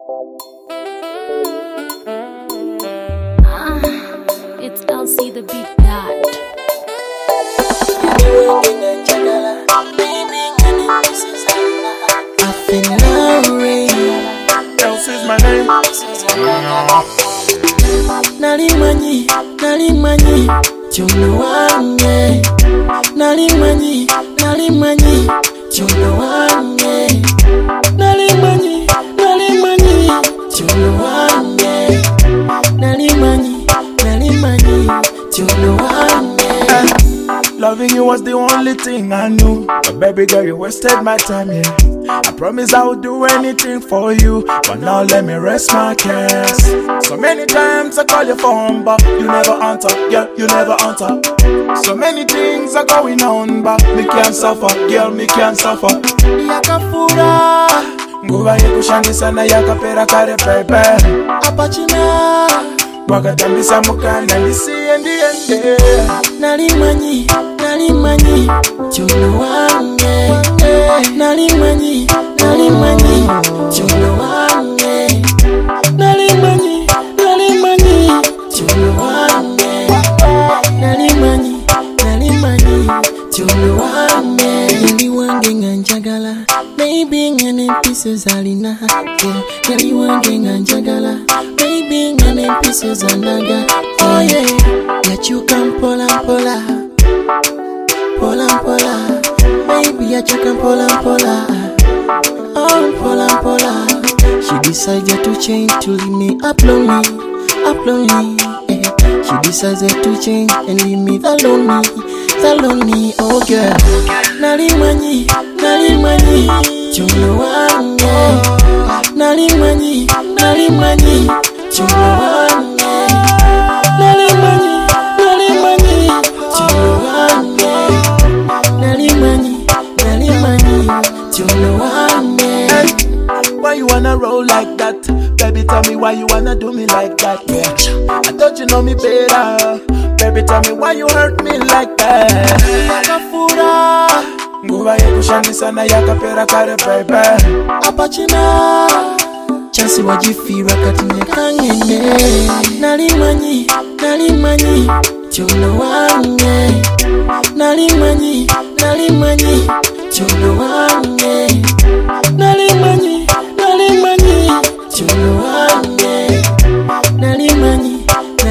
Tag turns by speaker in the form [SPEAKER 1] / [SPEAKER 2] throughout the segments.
[SPEAKER 1] It's LC the Beat God.
[SPEAKER 2] Else is my name.
[SPEAKER 3] Nalimanyi, chono wange. Nalimanyi, chono wange. Nalimanyi, chono wange. Nalimanyi, chono wange.
[SPEAKER 2] Loving you was the only thing I knew. But baby girl, you wasted my time, yeah. I promise I would do anything for you, but now let me rest my case. So many times I call your phone, but you never answer, yeah, you never answer. So many things are going on, but me can't suffer, girl, me can't suffer.
[SPEAKER 3] Yakafura,
[SPEAKER 2] Nguva yekushandisa na yakapera kare baby.
[SPEAKER 3] apachina.
[SPEAKER 2] Wakatambisa mukanda ndisiye ndiende.
[SPEAKER 3] Nalimanyi, chono wange. Nalimanyi, chono wange. Nalimanyi, chono wange. Nalimanyi, chono wange. Yali wange nga njagala, baby nga ne pieces alina. Yali wange nga njagala, baby nga ne pieces anaga. Oh yeah, yachuka mpola mpola, baby yachuka mpola mpola. Oh mpola mpola. She decided to change to leave me up lonely. She decided to change and leave me the lonely. Oh girl, nalimanyi, chono wange. Nalimanyi, chono wange. Nalimanyi, chono wange. Nalimanyi, chono wange.
[SPEAKER 2] Why you wanna roll like that? Baby, tell me why you wanna do me like that, yeah. I thought you know me better. Baby, tell me why you hurt me like that.
[SPEAKER 3] Yakafura,
[SPEAKER 2] Nguva yekushandisa na yakapera kare baby.
[SPEAKER 3] apachina. Chansi wajifira kati nyekangene. Nalimanyi, chono wange. Nalimanyi, chono wange. Nalimanyi, chono wange. Nalimanyi,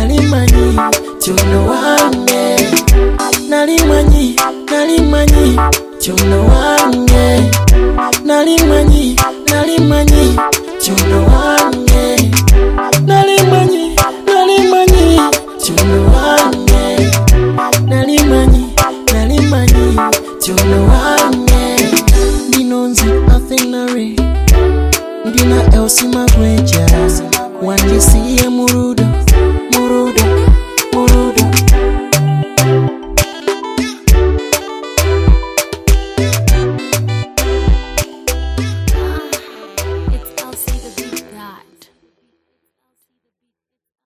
[SPEAKER 3] chono wange. Nalimanyi, chono wange. Nalimanyi, chono wange. Nalimanyi, chono wange. Nalimanyi, chono wange. Dinonzi athenare, Dina Elsie Magweja, Wangisi